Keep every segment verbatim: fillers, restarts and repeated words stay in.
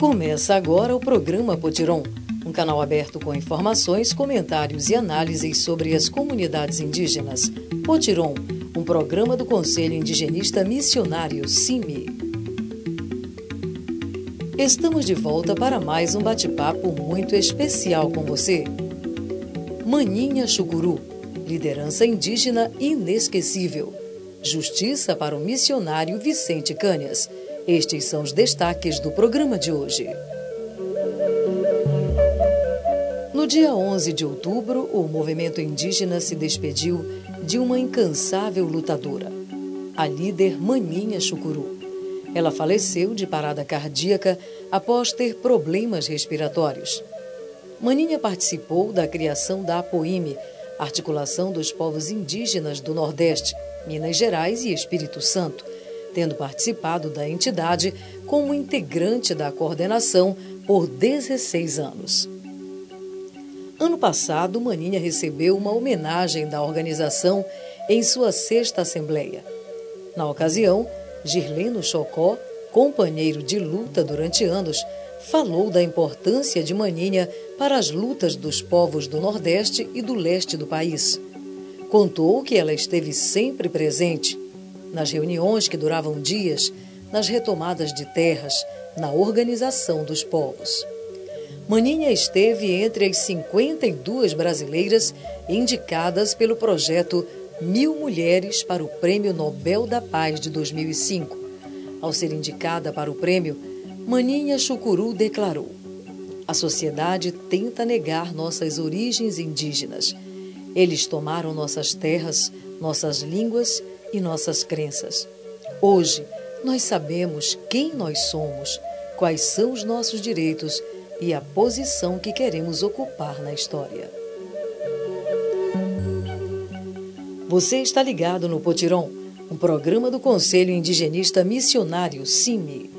Começa agora o programa Potiron, um canal aberto com informações, comentários e análises sobre as comunidades indígenas. Potiron, um programa do Conselho Indigenista Missionário, C I M I. Estamos de volta para mais um bate-papo muito especial com você. Maninha Chucuru, liderança indígena inesquecível. Justiça para o missionário Vicente Canhas. Estes são os destaques do programa de hoje. No dia onze de outubro, o movimento indígena se despediu de uma incansável lutadora, a líder Maninha Chucuru. Ela faleceu de parada cardíaca após ter problemas respiratórios. Maninha participou da criação da APOIME, Articulação dos Povos Indígenas do Nordeste, Minas Gerais e Espírito Santo, tendo participado da entidade como integrante da coordenação por dezesseis anos. Ano passado, Maninha recebeu uma homenagem da organização em sua sexta Assembleia. Na ocasião, Girleno Chocó, companheiro de luta durante anos, falou da importância de Maninha para as lutas dos povos do Nordeste e do Leste do país. Contou que ela esteve sempre presente nas reuniões que duravam dias, nas retomadas de terras, na organização dos povos. Maninha esteve entre as cinquenta e duas brasileiras indicadas pelo projeto Mil Mulheres para o Prêmio Nobel da Paz de dois mil e cinco. Ao ser indicada para o prêmio, Maninha Chucuru declarou: "A sociedade tenta negar nossas origens indígenas. Eles tomaram nossas terras, nossas línguas e nossas crenças. Hoje, nós sabemos quem nós somos, quais são os nossos direitos e a posição que queremos ocupar na história." Você está ligado no Potiron, um programa do Conselho Indigenista Missionário, C I M I.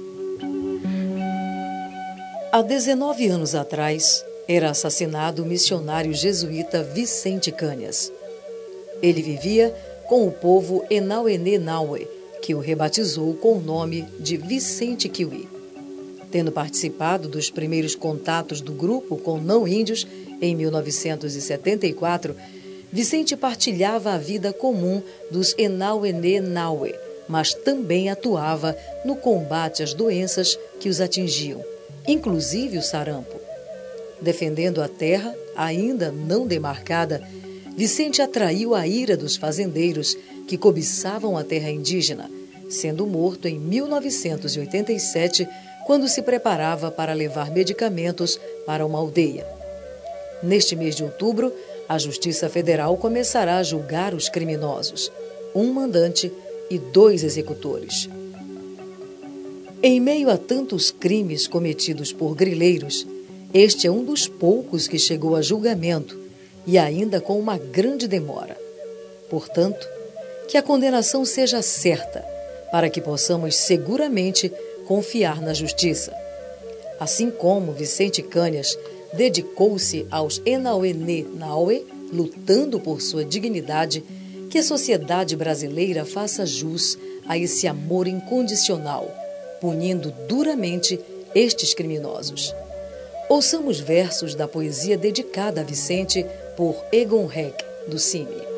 Há dezenove anos atrás, era assassinado o missionário jesuíta Vicente Canhas. Ele vivia com o povo Enauenê Naue, que o rebatizou com o nome de Vicente Kiwi. Tendo participado dos primeiros contatos do grupo com não-índios em mil novecentos e setenta e quatro, Vicente partilhava a vida comum dos Enauenê Naue, mas também atuava no combate às doenças que os atingiam, inclusive o sarampo. Defendendo a terra, ainda não demarcada, Vicente atraiu a ira dos fazendeiros que cobiçavam a terra indígena, sendo morto em mil novecentos e oitenta e sete, quando se preparava para levar medicamentos para uma aldeia. Neste mês de outubro, a Justiça Federal começará a julgar os criminosos, um mandante e dois executores. Em meio a tantos crimes cometidos por grileiros, este é um dos poucos que chegou a julgamento, e ainda com uma grande demora. Portanto, que a condenação seja certa, para que possamos seguramente confiar na justiça. Assim como Vicente Canhas dedicou-se aos Enauenê Naue, lutando por sua dignidade, que a sociedade brasileira faça jus a esse amor incondicional, punindo duramente estes criminosos. Ouçamos versos da poesia dedicada a Vicente por Egon Heck, do C I M I.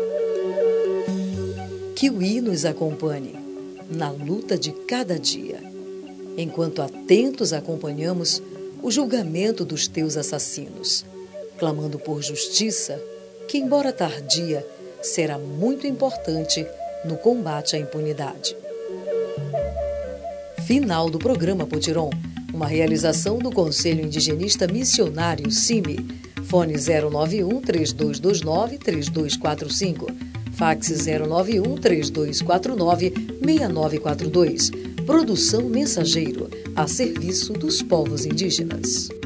Kiwi nos acompanhe na luta de cada dia, enquanto atentos acompanhamos o julgamento dos teus assassinos, clamando por justiça, que, embora tardia, será muito importante no combate à impunidade. Final do programa Potiron, uma realização do Conselho Indigenista Missionário, C I M I. Fone zero nove um, três dois dois nove, três dois quatro cinco. Fax zero nove um, três dois quatro nove, seis nove quatro dois. Produção Mensageiro, a serviço dos povos indígenas.